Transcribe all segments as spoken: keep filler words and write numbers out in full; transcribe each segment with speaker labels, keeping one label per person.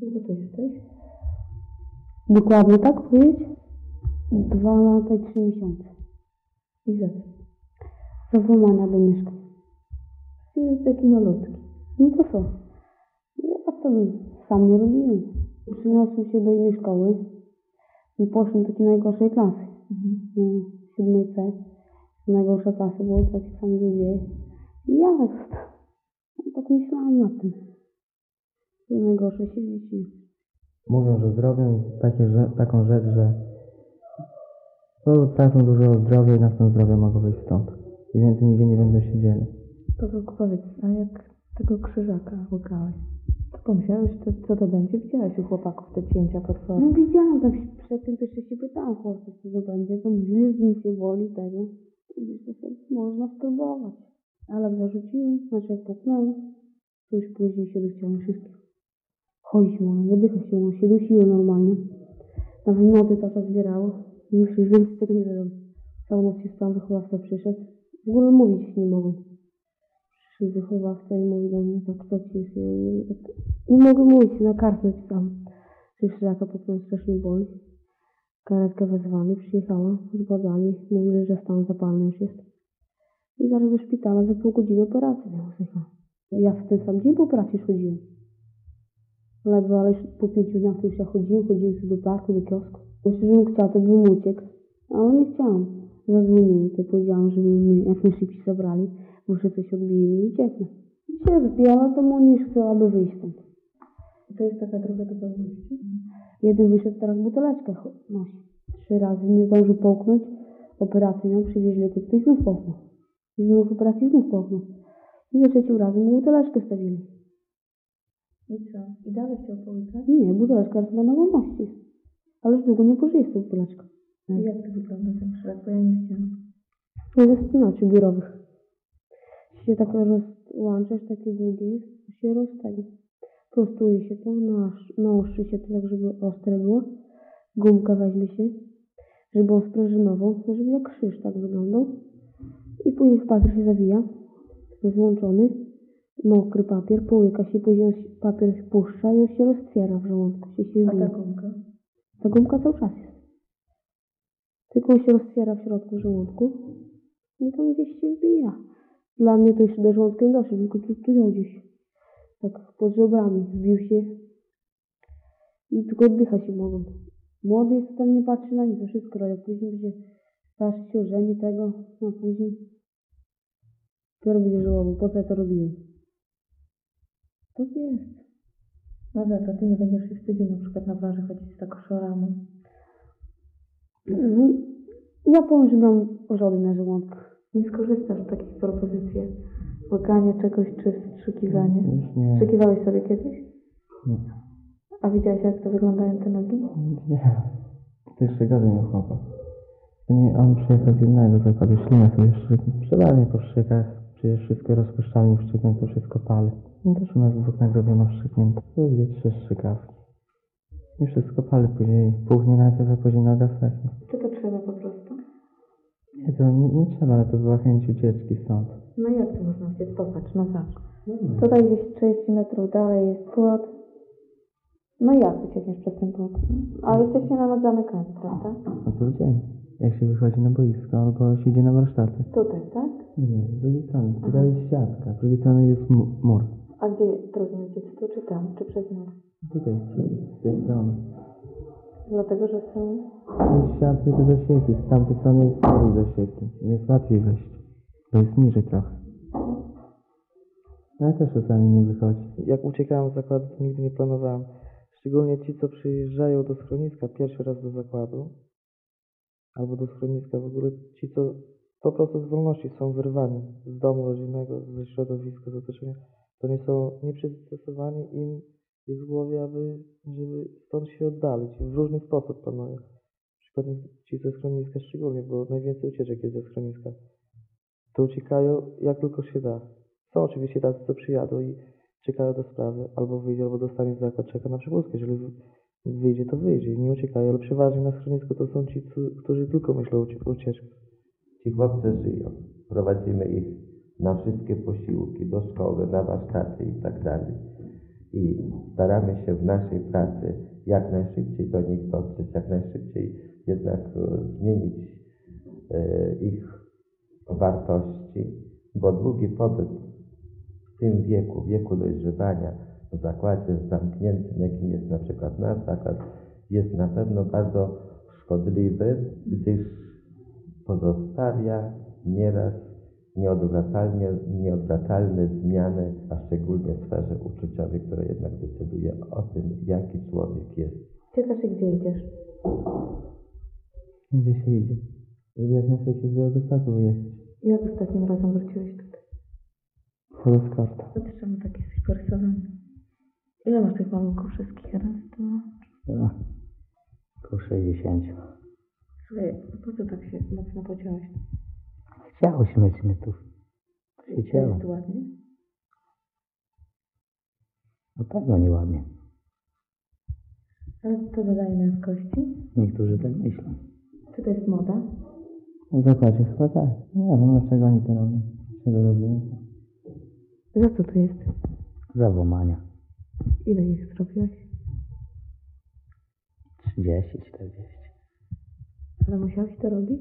Speaker 1: Gdzie ty jesteś?
Speaker 2: Dokładnie tak powiedzieć? Dwa lata i trzy miesiące.
Speaker 1: I za co?
Speaker 2: Za włamania do mieszkań.
Speaker 1: Ty taki malutki.
Speaker 2: No to co? Ja to sam nie robiłem. Przyniosłem się do innej szkoły i poszłem do takiej najgorszej klasy.
Speaker 1: Mhm.
Speaker 2: No, siódmej C. Najgorsza klasa było takie same ludzie. I ja tak myślałam nad tym. To najgorsze się dzieci.
Speaker 3: Mówią, że zrobią takie, że, taką rzecz, że no, tracą dużo zdrowia i na tym zdrowie mogą wyjść stąd. I więcej nigdzie nie będą siedzieli.
Speaker 1: Pawełku, powiedz, a jak tego krzyżaka łykałeś? To pomyślałeś, co, co to będzie? Widziałeś u chłopaków te cięcia potwory?
Speaker 2: No widziałam, tak się przed tym też się pytałam chłopców, co to będzie. To mówili, że nic nie boli tego. I myślę sobie, można spróbować. Ale jak zarzuciłem, znaczy jak puknąłem, to już później się dościąłem wszystkiego. Chodzić mogłem, wydychać się mogłem, się dusiło normalnie. Nawet noty tata zbierało. Myślę, że więcej tego nie zrobię. Całą noc się spałam, wychowawca przyszedł. W ogóle mówić nie mogłem. Przyszedł wychowawca i mówi do mnie, to kto ci jest? Ja mówię, tak, nie mogę mówić, na kartę pisałam. Że krzyżaka puknął, strasznie boli. Karetka wezwali, przyjechała, zbadali, mówili, że stan zapalny już jest. I zaraz do szpitala za pół godziny operacji miała zjechała. Ja w ten sam dzień po operacji już chodziłem. Ledwo, ale już po pięciu dniach to już ja chodziłem, chodziłem sobie do parku, do kiosku. Myślę, że bym chciała, to bym uciekł, ale nie chciałam. Zadzwoniłem, to powiedziałam, żeby mnie jak najszybciej zabrali, bo jeszcze coś odbiję i ucieknę. I się rozbijała, to mu nie chcę, aby wyjść stąd.
Speaker 1: To jest taka droga do wolności?
Speaker 2: Jeden wyszedł, teraz buteleczkę nosi. Trzy razy nie zdążył połknąć, operację miał, przywieźli go tutaj i znów połknął. I znów operacji znów połknął. I za trzecim razem mu buteleczkę stawili.
Speaker 1: I co? I dalej chciał połykać?
Speaker 2: Nie, buteleczka teraz na wolności jest. Ale już długo nie pożyje z tą buteleczką.
Speaker 1: I jak to wygląda ten krzyżak? Bo ja nie widziałam.
Speaker 2: No ze spinaczy biurowych. Się tak rozłączasz, takie długie jest, to się rozstaje. Prostuje się to, naostrzy się to tak, żeby ostre było. Gumkę weźmie się, żeby on sprężynował, żeby jak krzyż tak wyglądał. I później w papier się zawija, złączony, mokry papier, połyka się, później papier się puszcza i on się roztwiera w żołądku, się się
Speaker 1: A
Speaker 2: wbija.
Speaker 1: ta gumka?
Speaker 2: Ta gumka cały czas jest. Tylko on się roztwiera w środku żołądku i tam gdzieś się wbija. Dla mnie to jeszcze do żołądka nie doszło, tylko tu, tu ją gdzieś. Tak pod żebrami wbił się i tylko oddychać się mogą. Młody jest, tam nie patrzy na nic, to wszystko robię. Później będzie starszy się ożeni tego, a później dopiero będzie żałował, po co ja to robiłem. Tak jest.
Speaker 1: No za to ty nie będziesz się wstydził na przykład na plaży chodzić z taką szorami.
Speaker 2: No, ja powiem, że mam orzody na żołądkach.
Speaker 1: Nie skorzystasz z takich propozycji? Łykanie czegoś czy wstrzykiwanie?
Speaker 3: Już nie.
Speaker 1: Wstrzykiwałeś sobie kiedyś?
Speaker 3: Nie.
Speaker 1: A widziałeś, jak to wyglądają te nogi?
Speaker 3: Nie. To jeszcze gorzej miał chłopak. To nie, on przyjechał z innego zakładu, ślinę sobie szczyknął. Przeważnie po szczykach, przecież wszystko rozpuszczalnie wszczyknąć, to wszystko pali. No też u nas dwóch na grobie ma wszczyknięte. To jest trzy strzykawki. I wszystko pali, później puchnie najpierw, a później noga seknie.
Speaker 1: Czy to trzeba po prostu?
Speaker 3: Nie, to nie, nie trzeba, ale to była chęć ucieczki stąd.
Speaker 1: No jak to można uciec? Popatrz, no patrz.
Speaker 3: No,
Speaker 1: Tutaj gdzieś trzydzieści metrów dalej jest płot. No jak uciekniesz przez ten płot? A jesteście na noc zamykani, prawda?
Speaker 3: no to w dzień. Jak się wychodzi na boisko albo się idzie na warsztaty.
Speaker 1: Tutaj, tak?
Speaker 3: Nie, z drugiej strony. Tutaj jest siatka, z drugiej strony jest mu- mur.
Speaker 1: A gdzie trudniej uciec? Tu czy tam? Czy przez mur?
Speaker 3: Tutaj, z tej strony.
Speaker 1: Dlatego, że są...
Speaker 3: Jest siatki do zasieki, z tamtej strony jest mur do zasieki. Jest łatwiej wejść, bo jest niżej trochę. Ale też czasami nie wychodzi. Jak uciekałem z zakładu, to nigdy nie planowałem. Szczególnie ci, co przyjeżdżają do schroniska pierwszy raz do zakładu, albo do schroniska w ogóle, ci, co po prostu z wolności są wyrwani z domu rodzinnego, ze środowiska, z otoczenia, to nie są nieprzystosowani, im jest w głowie, aby żeby stąd się oddalić. W różny sposób planują. Na przykład ci ze schroniska szczególnie, bo najwięcej ucieczek jest ze schroniska. To uciekają jak tylko się da. Są oczywiście tacy, co przyjadą i czekają do sprawy, albo wyjdzie, albo dostanie zakład, czeka na przewózkę. Jeżeli wyjdzie, to wyjdzie i nie uciekają, ale przeważnie na schronisku to są ci, którzy tylko myślą o ucie- ucieczce.
Speaker 4: Ci chłopcy żyją. Prowadzimy ich na wszystkie posiłki, do szkoły, na warsztaty i tak dalej. i staramy się w naszej pracy jak najszybciej do nich dotrzeć, jak najszybciej jednak e, zmienić e, ich wartości, bo długi pobyt w tym wieku, wieku dojrzewania w zakładzie zamkniętym, jakim jest na przykład nasz zakład, jest na pewno bardzo szkodliwy, gdyż pozostawia nieraz nieodwracalnie, nieodwracalne zmiany, a szczególnie w sferze uczuciowej, która jednak decyduje o tym, jaki człowiek jest.
Speaker 1: Ciekaw się, gdzie idziesz?
Speaker 3: Gdzie się idzie? Żeby jak najszybciej z Białegostoku wyjechać.
Speaker 1: Jak ostatnim razem wróciłeś tutaj?
Speaker 3: Chodzę z karta.
Speaker 1: To ty czemu tak jesteś porysowany? Ile masz tych malunków wszystkich? Raz, dwa...
Speaker 5: No, po sześćdziesiąt.
Speaker 1: Słuchaj, po co tak się mocno pociąłeś?
Speaker 5: Chciało się mieć mnie tu. Się
Speaker 1: To
Speaker 5: ciało.
Speaker 1: jest ładnie?
Speaker 5: Na pewno nieładnie.
Speaker 1: Ale to dodaje męskości?
Speaker 5: Niektórzy tak myślą.
Speaker 1: Czy to jest moda?
Speaker 3: W zakładzie chyba tak. Nie wiem, dlaczego oni to robią. Czego robimy to?
Speaker 1: Za co tu jesteś?
Speaker 5: Za włamania.
Speaker 1: Ile ich zrobiłeś?
Speaker 5: trzydzieści, czterdzieści.
Speaker 1: Ale musiałeś to robić?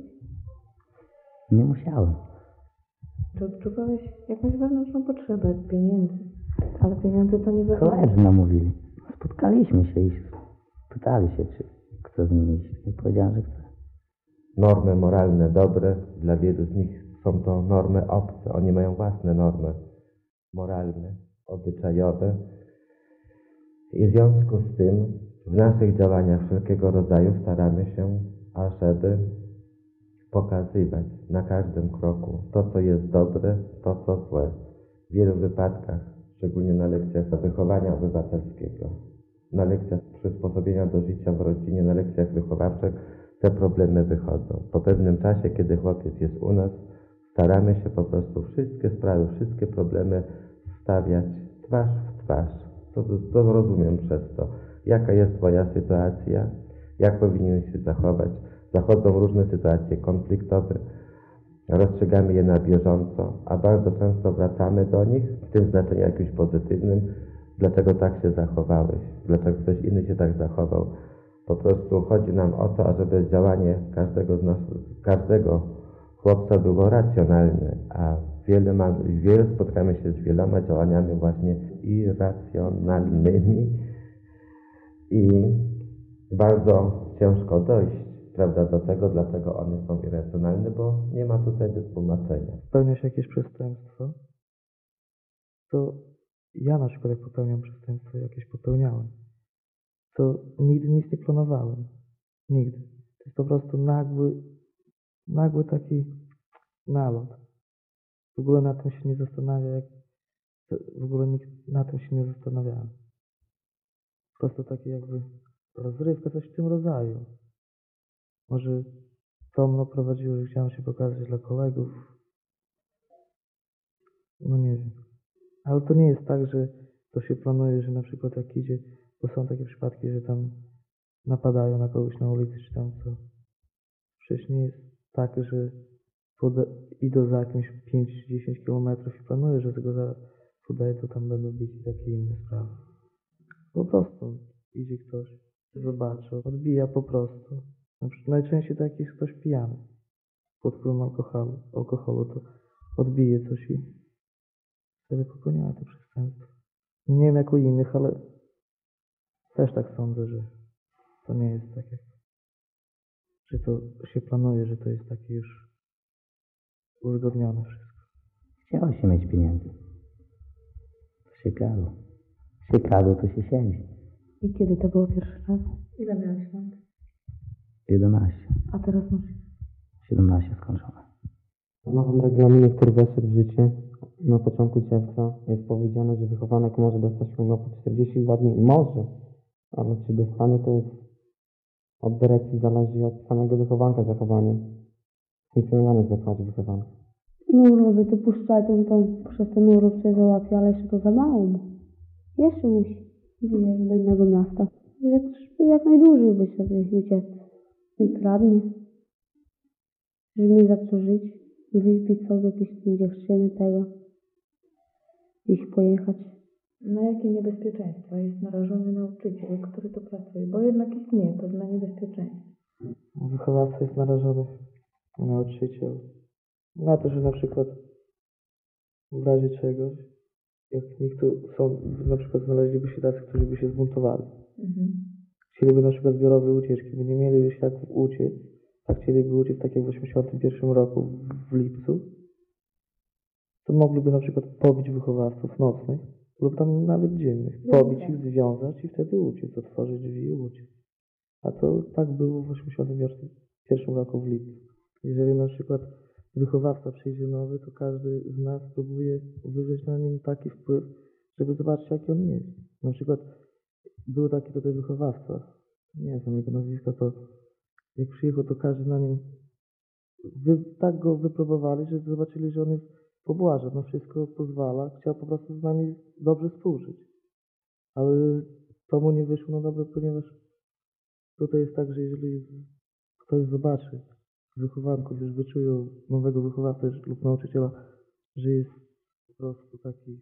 Speaker 5: Nie musiałem.
Speaker 1: Czy odczuwałeś jakąś wewnętrzną potrzebę pieniędzy? Ale pieniądze to nie wychodzi.
Speaker 5: Koledzy namówili. Spotkaliśmy się i pytali się, czy chce z nimi iść. I powiedziałem, że chcę.
Speaker 4: Normy moralne dobre, dla wielu z nich są to normy obce. Oni mają własne normy moralne, obyczajowe. I w związku z tym w naszych działaniach wszelkiego rodzaju staramy się, ażeby pokazywać na każdym kroku to, co jest dobre, to, co złe. W wielu wypadkach, szczególnie na lekcjach wychowania obywatelskiego, na lekcjach przysposobienia do życia w rodzinie, na lekcjach wychowawczych, te problemy wychodzą. Po pewnym czasie, kiedy chłopiec jest u nas, staramy się po prostu wszystkie sprawy, wszystkie problemy stawiać twarz w twarz. To, to rozumiem przez to. Jaka jest twoja sytuacja? Jak powinien się zachować? Zachodzą różne sytuacje konfliktowe. Rozstrzygamy je na bieżąco, a bardzo często wracamy do nich w tym znaczeniu jakimś pozytywnym. Dlaczego tak się zachowałeś? Dlaczego ktoś inny się tak zachował? Po prostu chodzi nam o to, ażeby działanie każdego z nas, każdego chłopca było racjonalne, a wiele, mamy, wiele spotkamy się z wieloma działaniami właśnie irracjonalnymi i bardzo ciężko dojść, prawda, do tego, dlatego one są irracjonalne, bo nie ma tutaj wytłumaczenia.
Speaker 3: Popełnia się jakieś przestępstwo, to ja na przykład jak popełniam przestępstwo, jakieś popełniałem, to nigdy nic nie planowałem. Nigdy. To jest po prostu nagły, nagły taki nalot. W ogóle na tym się nie zastanawia, jak w ogóle nikt na tym się nie zastanawiałem. Po prostu takie jakby rozrywka, coś w tym rodzaju. Może to mnie prowadziło, że chciałem się pokazać dla kolegów. No nie wiem. Ale to nie jest tak, że to się planuje, że na przykład jak idzie, bo są takie przypadki, że tam napadają na kogoś na ulicy, czy tam co. Przecież nie jest tak, że poda- idą za jakimś pięć dziesięć kilometrów i planuje, że tego zaraz podaje, to tam będą bić i takie inne sprawy. Po prostu idzie ktoś, zobaczy, odbija po prostu. Na przykład najczęściej tak jak jest ktoś pijany pod wpływem alkoholu, alkoholu, to odbije coś i wtedy popełniają to przestępstwo. Nie wiem jak u innych, ale też tak sądzę, że to nie jest takie, że to się planuje, że to jest takie już uzgodnione wszystko.
Speaker 5: Chciało się mieć pieniędzy. To się kradło. Się kradło, to się siedzi.
Speaker 1: I kiedy to było pierwszy raz? Ile miałeś lat?
Speaker 5: jedenaście.
Speaker 1: A teraz masz...
Speaker 5: siedemnaście skończone.
Speaker 6: W nowym regulaminie, który weszł w życie na początku czerwca, jest powiedziane, że wychowanek może dostać urlop po czterdzieści dwa dni. Może, ale czy dostanie, to jest od dyrekcji, zależy od samego wychowanka zachowanie, funkcjonowanie w zakładzie wychowania.
Speaker 2: No urlopy to puszczają, to przez ten urlop się załatwia, ale jeszcze to za mało. Jeszcze musi wyjeżdżać do innego miasta. Jak, jak najdłużej by sobie uciec. I kradnie. Żeby mieć za co żyć. Wyśpić sobie jakieś dziewczyny tego. Iść pojechać.
Speaker 1: Na jakie niebezpieczeństwa jest narażony nauczyciel, który tu pracuje? Bo jednak istnieje pewne niebezpieczeństwo.
Speaker 3: Wychowawca jest narażony, nauczyciel. Na to, że na przykład w razie czegoś, jak niektórzy są, na przykład znaleźliby się tacy, którzy by się zbuntowali.
Speaker 1: Mhm.
Speaker 3: Chcieliby na przykład zbiorowej ucieczki, bo nie mieliby się jak uciec, a chcieliby uciec tak jak w osiemdziesiątym pierwszym roku w lipcu, to mogliby na przykład pobić wychowawców nocnych lub tam nawet dziennych. Pobić ich, związać i wtedy uciec, otworzyć drzwi i uciec. A to tak było w osiemdziesiątym pierwszym roku w lipcu. Jeżeli na przykład wychowawca przyjdzie nowy, to każdy z nas próbuje wywrzeć na nim taki wpływ, żeby zobaczyć, jaki on jest. Na przykład był taki tutaj wychowawca, nie znam jego nazwiska, to jak przyjechał, to każdy na nim wy, tak go wypróbowali, że zobaczyli, że on jest pobłaża, na wszystko pozwala, chciał po prostu z nami dobrze współżyć. Ale to mu nie wyszło na dobre, ponieważ tutaj jest tak, że jeżeli ktoś zobaczy z wychowanków, już wyczują nowego wychowawcę lub nauczyciela, że jest po prostu taki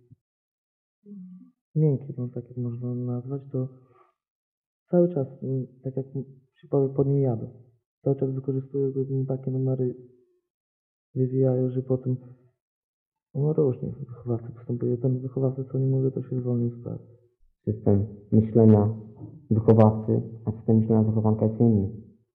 Speaker 3: miękki, no tak jak można nazwać, to cały czas, tak jak się powie, po nim jadą. Cały czas wykorzystują go, takie numery wywijają, że potem no różnie wychowawcy postępuje. Ten wychowawca, co nie mówię, to się zwolnił z pracy.
Speaker 6: System myślenia wychowawcy, a system myślenia wychowanka jest inny.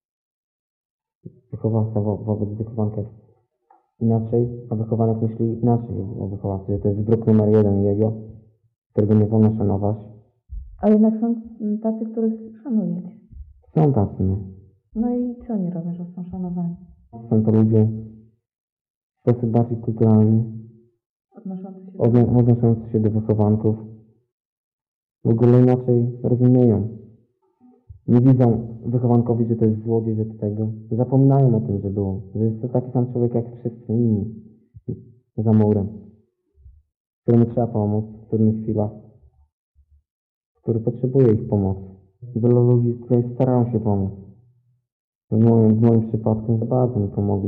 Speaker 6: Wychowawca wo wobec wychowanka jest inaczej, a wychowanek myśli inaczej o wychowawcy, że to jest wróg numer jeden jego, którego nie wolno szanować.
Speaker 1: A jednak są tacy, których szanujecie.
Speaker 6: Są tacy, no.
Speaker 1: No i co oni robią, że są szanowani?
Speaker 6: Są to ludzie w sposób bardziej kulturalny,
Speaker 1: Odnoszący się do...
Speaker 6: odno- odnoszący się do wychowanków. W ogóle inaczej rozumieją. Nie widzą wychowankowi, że to jest złodziej, że to tego. Zapominają o tym, że było. Że jest to taki sam człowiek jak wszyscy inni. Za murem. Któremu trzeba pomóc w trudnych chwilach. Który potrzebuje ich pomocy. Wielu ludzi tutaj starają się pomóc. W moim, w moim przypadku bardzo mi pomogli.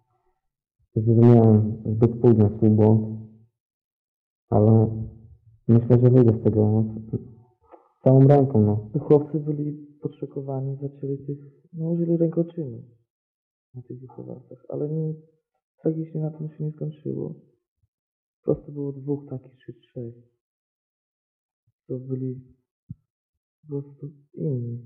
Speaker 6: Zrozumiałem zbyt późno swój błąd. Ale myślę, że wyjdę z tego no, całą ręką, no.
Speaker 3: Chłopcy byli podszokowani, zaczęli tych, no użyli rękoczynu na tych wychowawcach, ale nie, tragicznie na tym się nie skończyło. Po prostu było dwóch takich czy trzech. To byli po prostu inni.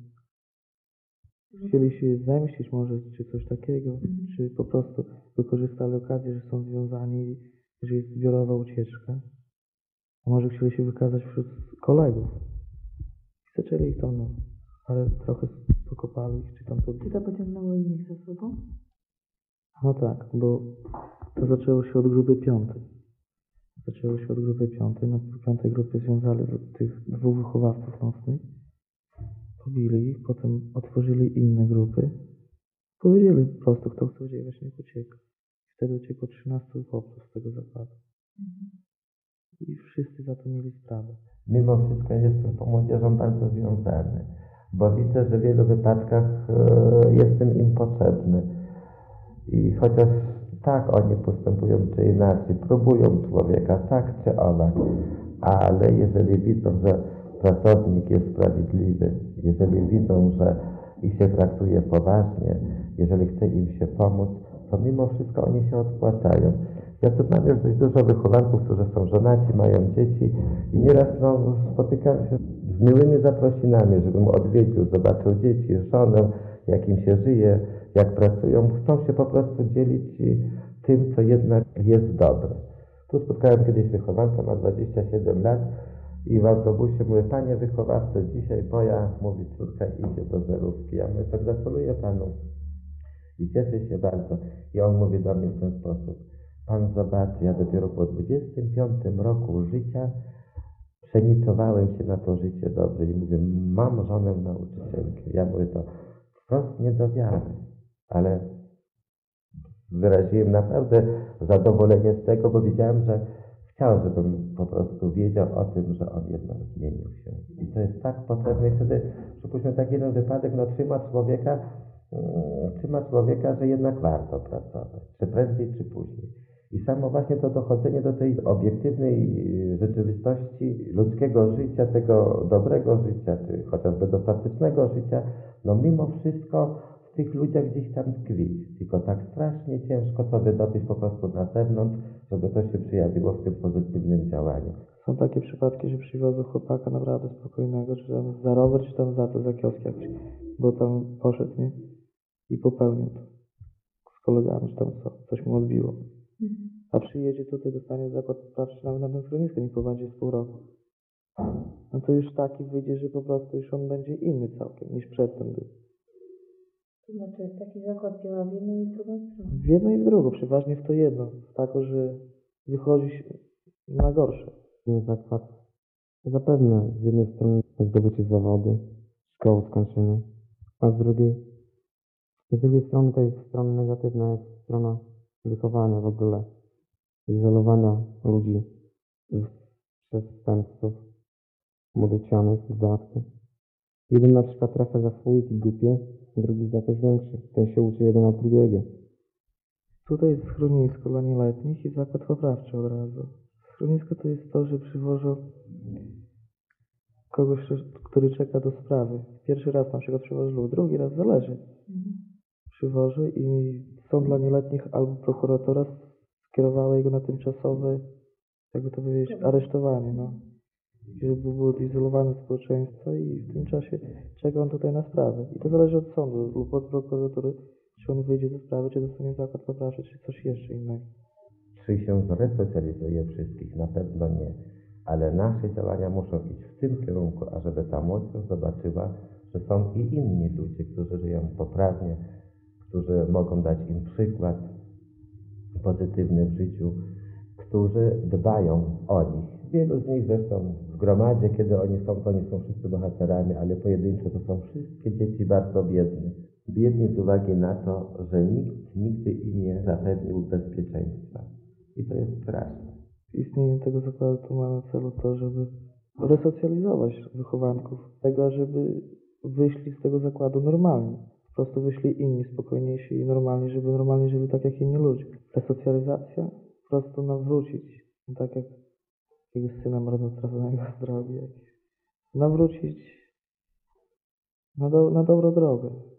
Speaker 3: Chcieli się zemścić może, czy coś takiego, czy po prostu wykorzystali okazję, że są związani, że jest zbiorowa ucieczka. A może chcieli się wykazać wśród kolegów. I zaczęli ich tam, no, ale trochę pokopali ich, czy tam
Speaker 1: Czy
Speaker 3: pobili.
Speaker 1: to pociągnęło innych za sobą?
Speaker 3: No tak, bo to zaczęło się od grupy piątej. Zaczęło się od grupy piątej. Na piątej grupie związali tych dwóch wychowawców nocnych. Pobili ich, potem otworzyli inne grupy. Powiedzieli po prostu, kto chce uciekać, niech ucieka. Wtedy uciekło trzynastu chłopców z tego zakładu. I wszyscy za to mieli sprawę.
Speaker 4: Mimo wszystko jestem tą młodzieżą bardzo związany, bo widzę, że w wielu wypadkach e, jestem im potrzebny. I chociaż tak oni postępują czy inaczej, próbują człowieka, tak czy owak, ale jeżeli widzą, że pracownik jest sprawiedliwy, jeżeli widzą, że ich się traktuje poważnie, jeżeli chce im się pomóc, to mimo wszystko oni się odpłacają. Ja tu mam już dość dużo wychowanków, którzy są żonaci, mają dzieci i nieraz no, spotykam się z miłymi zaprosinami, żebym odwiedził, zobaczył dzieci, żonę, jak im się żyje, jak pracują. Chcą się po prostu dzielić tym, co jednak jest dobre. Tu spotkałem kiedyś wychowanka, ma dwadzieścia siedem lat i w autobusie mówię, panie wychowawco, dzisiaj moja, mówi córka, idzie do zerówki. Ja mówię, to gratuluję panu i cieszę się bardzo. I on mówi do mnie w ten sposób. Pan zobaczy, ja dopiero po dwudziestym piątym roku życia przenicowałem się na to życie dobre i mówię, mam żonę nauczycielkę. Ja mówię to wprost nie do wiary, ale wyraziłem naprawdę zadowolenie z tego, bo widziałem, że chciał, żebym po prostu wiedział o tym, że on jednak zmienił się. I to jest tak potrzebne. I wtedy, przypuśćmy, taki jeden wypadek, no trzyma człowieka, trzyma człowieka, że jednak warto pracować, czy prędzej, czy później. I samo właśnie to dochodzenie do tej obiektywnej y, rzeczywistości ludzkiego życia, tego dobrego życia, czy chociażby dostatecznego życia, no mimo wszystko w tych ludziach gdzieś tam tkwi. Tylko tak strasznie ciężko to wydobyć po prostu na zewnątrz, żeby to się przejawiło w tym pozytywnym działaniu.
Speaker 3: Są takie przypadki, że przywiozą chłopaka naprawdę spokojnego, czy tam za rower, czy tam za to, za kiosk jakiś, bo tam poszedł, nie? I popełnił to z kolegami, czy tam co, coś mu odbiło. A przyjedzie tutaj, dostanie zakład poprawczy nawet na tym schronisku, nie pobędzie z pół roku. No to już taki wyjdzie, że po prostu już on będzie inny całkiem, niż przedtem był.
Speaker 1: To znaczy, taki zakład działa w jedną i w drugą stronę.
Speaker 3: W jedno i w drugą, przeważnie w to jedno. W tako, że wychodzi się na gorsze.
Speaker 6: Ten zakład zapewne z jednej strony zdobycie zawodu, szkoły skończenie, a z drugiej, z drugiej strony tej strony negatywna jest strona wychowania w ogóle, izolowania ludzi z przestępców, młodocianych, w dodatku. Jeden na przykład trafia za słoiki głupie, drugi za coś większy. Ten się uczy jeden od drugiego.
Speaker 3: Tutaj jest schronisko dla nieletnich i zakład poprawczy od razu. Schronisko to jest to, że przywożą kogoś, który czeka do sprawy. Pierwszy raz na przykład przywożą, drugi raz zależy. Przywożą i są dla nieletnich albo prokuratura skierowała jego na tymczasowe, jakby to powiedzieć, aresztowanie, no. Żeby było odizolowane od społeczeństwa i w tym czasie czeka on tutaj na sprawę. I to zależy od sądu lub od prokuratury, czy on wyjdzie ze sprawy, czy dostanie zakład poprawczy, czy coś jeszcze innego.
Speaker 4: Czy się zresocjalizuje wszystkich? Na pewno nie. Ale nasze działania muszą iść w tym kierunku, ażeby ta młodzież zobaczyła, że są i inni ludzie, którzy żyją poprawnie, którzy mogą dać im przykład pozytywny w życiu, którzy dbają o nich. Wielu z nich zresztą w gromadzie, kiedy oni są, to oni są wszyscy bohaterami, ale pojedynczo to są wszystkie dzieci bardzo biedne. Biedni z uwagi na to, że nikt nigdy im nie zapewnił bezpieczeństwa. I to jest straszne.
Speaker 3: Istnienie tego zakładu to ma na celu to, żeby resocjalizować wychowanków. Tego, żeby wyszli z tego zakładu normalnie. Po prostu wyszli inni, spokojniejsi i normalni, żeby normalnie żyli tak jak inni ludzie. Resocjalizacja po prostu nawrócić, tak jak jakiegoś syna marnotrawionego z drogi, nawrócić na, do, na dobrą drogę.